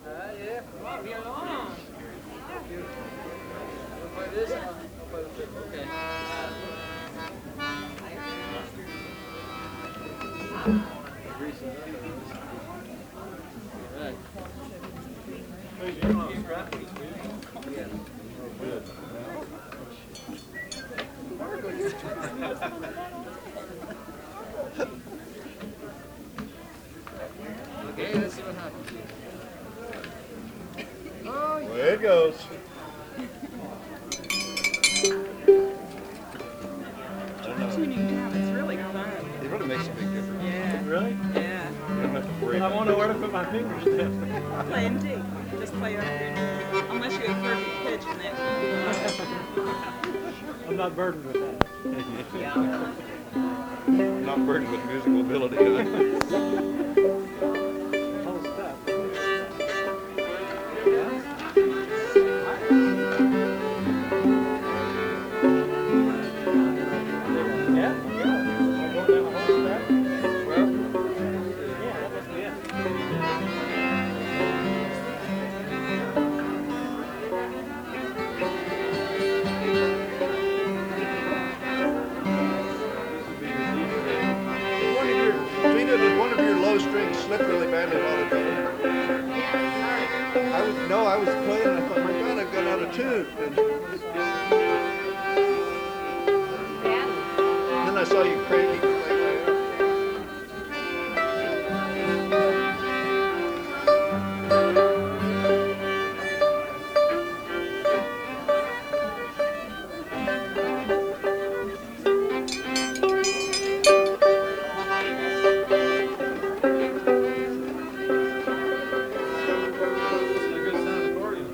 Yeah. Violon. Wanna play this? I'll play the flute. Okay. Greasing up. All right. Yeah. Good. Okay, let's see what happens. Oh, yeah. There it goes. Tuning down, it's really fun. It really makes a big difference. Yeah. Really? Yeah. You don't have to worry I about won't know where to put my fingers then. Play in D. Just play up there. Unless you have perfect pitch in that. I'm not burdened with that. Not burdened with musical ability. Huh? Whole stuff. Yeah? Yeah. Go down the whole step? Well, Yeah, that must be it. Did one of your low strings slip really badly while ago? I was playing and I thought, my God, I've got out of tune. And then I saw you cranking the thing right up. it's a good sound accordion.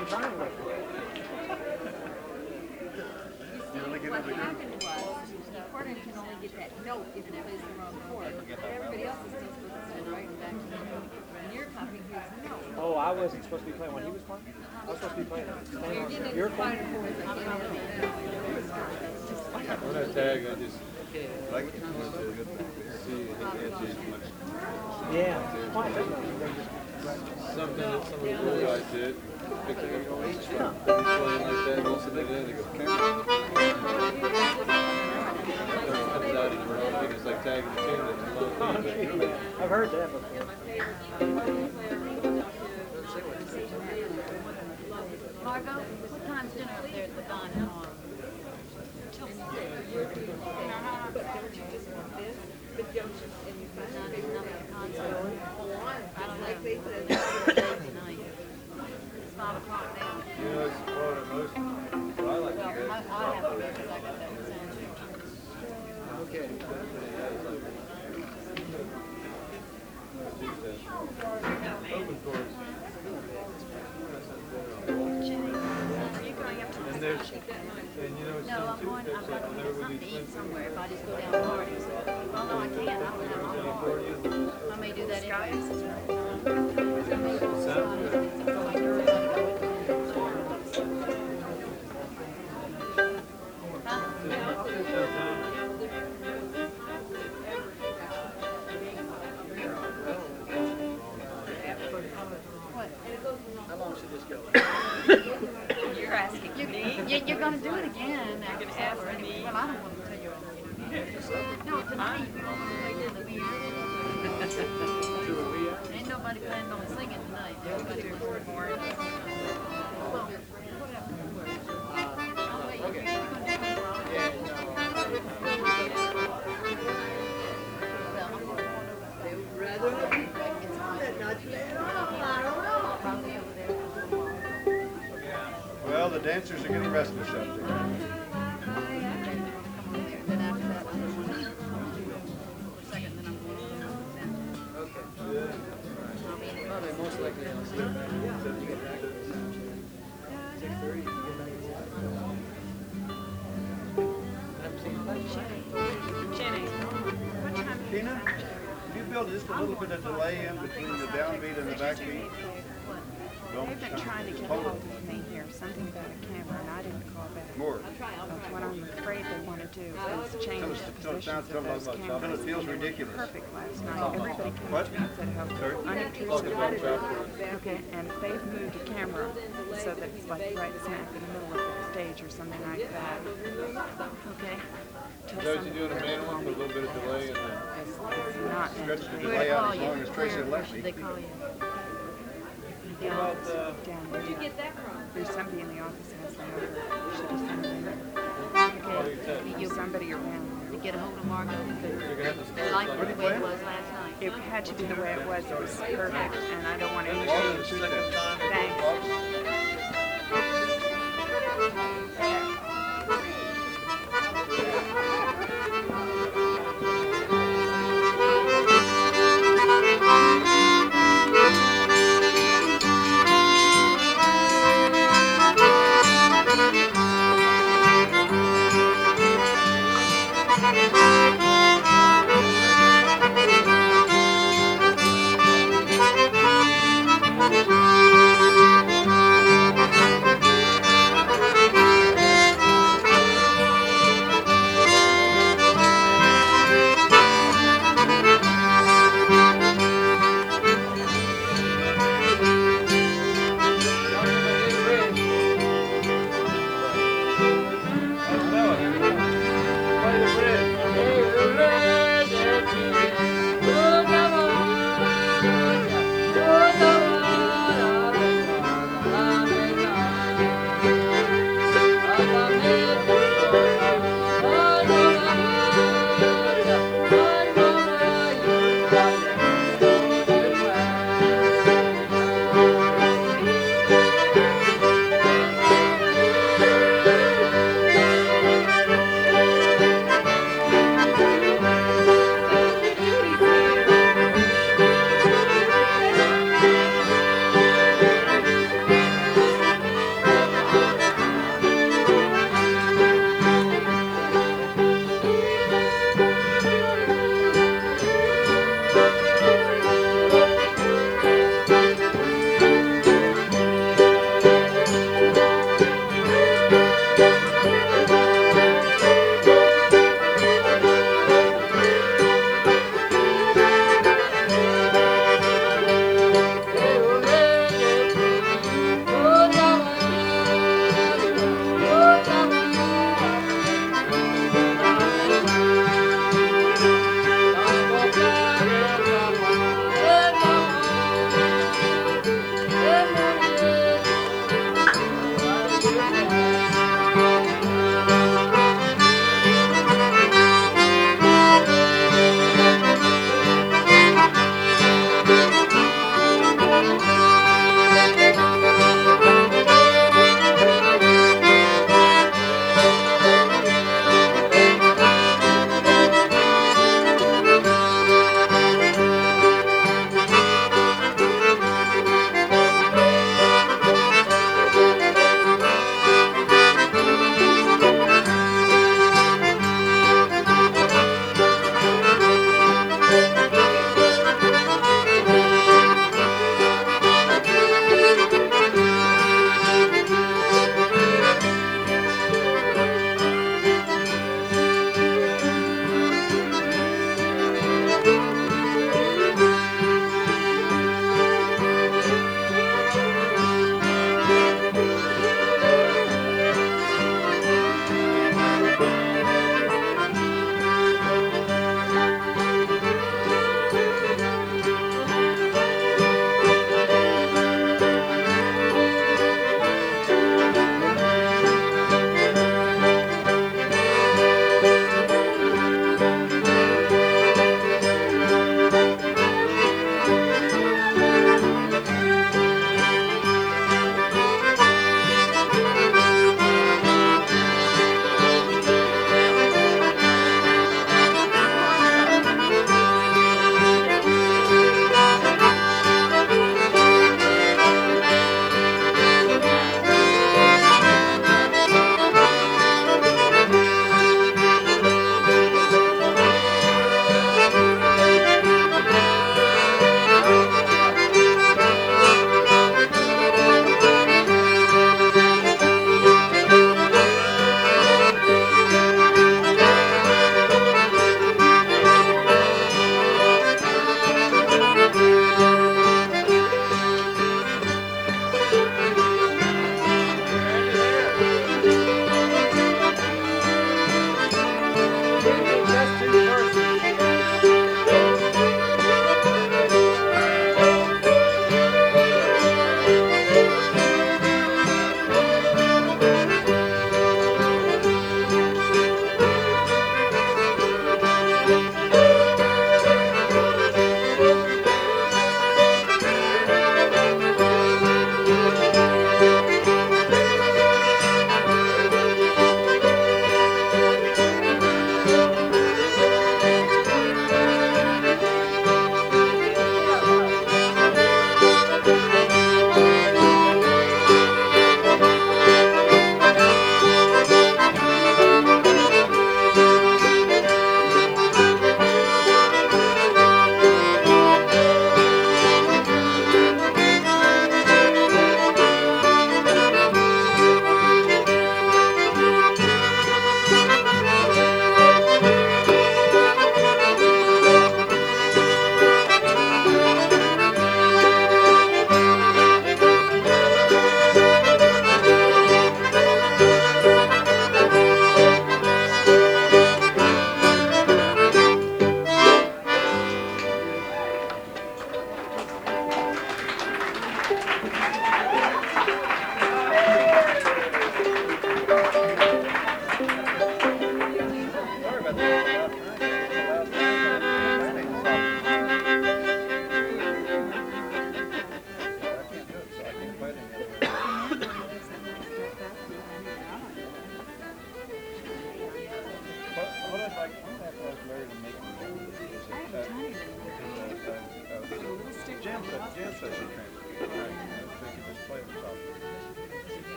I'm trying to. You only get What to the groove. happened was, the recorder can only get that note if it plays the wrong chord. Everybody else is still supposed to send right back to the note. And you're copying his note. Oh, I wasn't supposed to be playing when he was playing? I was supposed to be playing You're getting your into chord? quieter chords than he is. When I tag, I just Like it. see it can't change much. Yeah. Quiet, doesn't it? Something that some of the old guys did, picking up on each one. He's playing like that, goes to the end, they go, camera. Comes out and I think it's like tagging the tune that's a low thing, but I've heard that before. Margot, what time's dinner up there at the Don tomorrow? Till 6. Not at the concert. I don't know. Tonight. It's 5 o'clock now. you know, it's part of most, what I like to Well, do. I have to because I got that sound check. Okay. Open chords. You're going up to And the there's, station. and you know, No, some I'm too, going, there's I've like got to whenever get we something do to eat swim, somewhere if I just go down parties. Well, no, I can't. I don't have my own car. I may do that anyway. sounds good. You're asking me? You're going to do it again after gonna ask supper. me? Well, I don't want to tell you. No, tonight we're going to play till the beer. Ain't nobody planning on singing tonight. Everybody was bored. Well, whatever. I'll let you. You're going to do it wrong. Well, I'm going to probably over there. Well, the dancers are getting restless up there. Then after that, I'm going to second, then I'm going to I'll be in the mother. Most likely I'll see it back. So you get back. 6:30. Jenny, what time is Tina, can you build just a little bit of delay in between the downbeat and the backbeat? Don't They've been trying to get hold hold it. of me here, something about a camera, and I didn't call back. More. But what I'm afraid they want to do is change Tell us, the tell us, positions of those tell us, cameras. it feels They were ridiculous. perfect last night. Everybody came What? to me and said how Talking about unobtrusive. trap. Okay, and if they've moved a camera so that it's like right smack in the middle of the stage or something like that. Okay? Till Is that what you do in a main one, with a little bit of delay and then? it's not. Stretch the Where to delay out call as you? long as Tracy Where left should me. they call you? What about, Down there. There's somebody in the office has the number. Should have sent it in. Okay, There's somebody around. you get a hold of Margot. You're gonna have to They start like like. it the way it was last night. It had to be the way it was perfect, and I don't want And any the change. second time. Thanks. Thank you.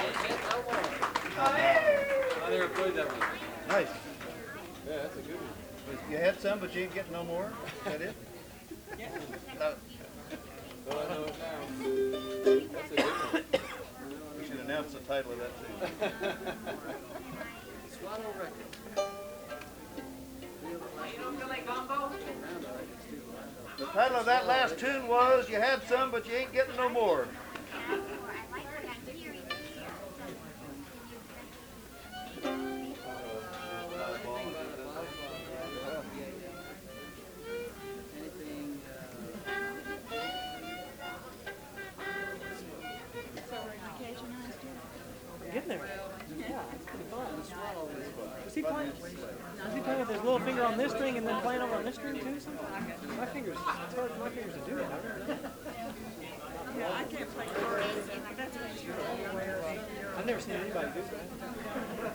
I never played that one. Nice. Yeah, that's a good one. You had some, but you ain't getting no more? Is that it? No. Well, I know it now. That's a good one. We should announce the title of that too. Swallow Records. The title of that last tune was "You Had Some, But You Ain't Getting No More." Getting there. Yeah, it's pretty fun. Was he playing with his little finger on this string and then playing over on this string too? Something? My fingers, it's hard for my fingers to do that. I've never done that. Yeah, I can't play chords. That's an issue. I've never seen anybody do that.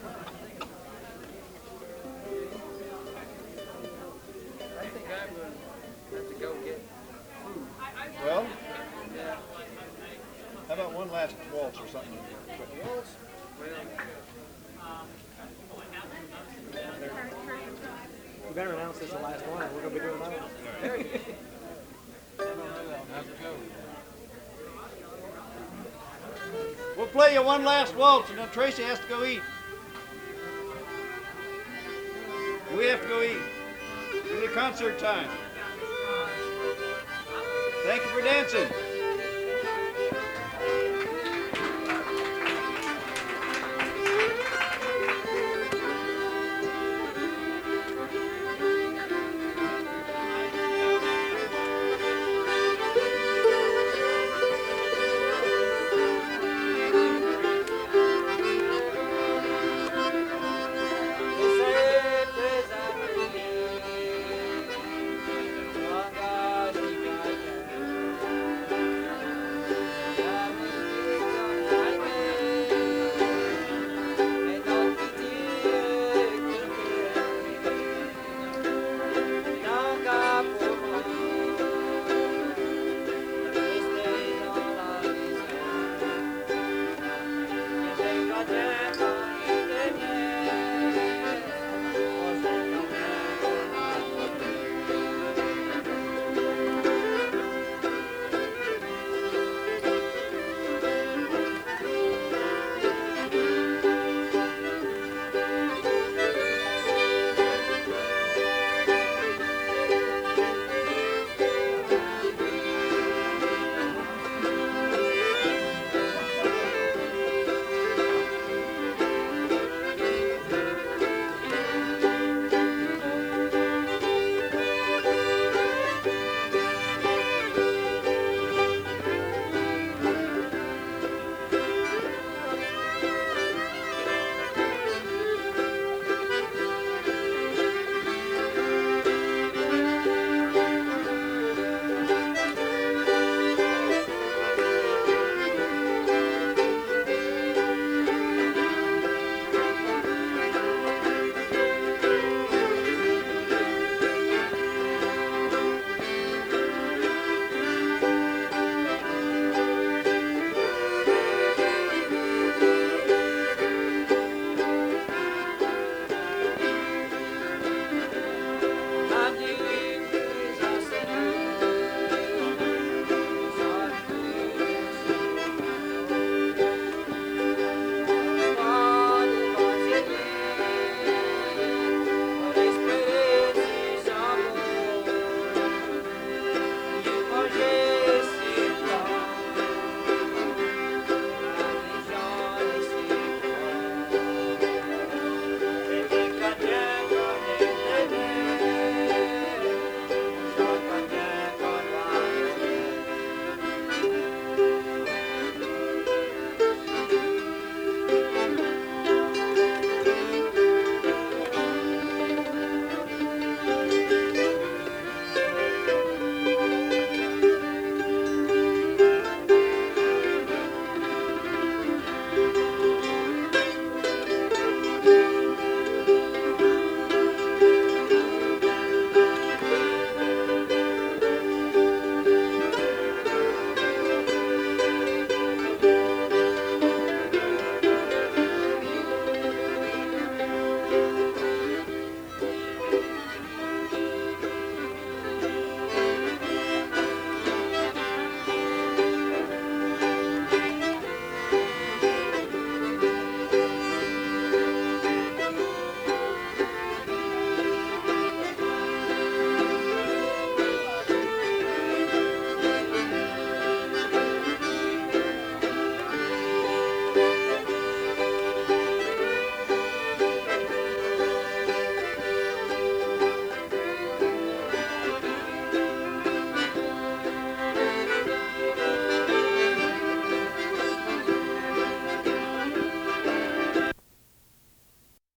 I think I would have to go get Well, how about one last waltz or something? waltz. Well, We better announce this the last one, or we're gonna be doing that one. how's it go? We'll play you one last waltz, and then Tracy has to go eat. We have to go eat. It's concert time. Thank you for dancing.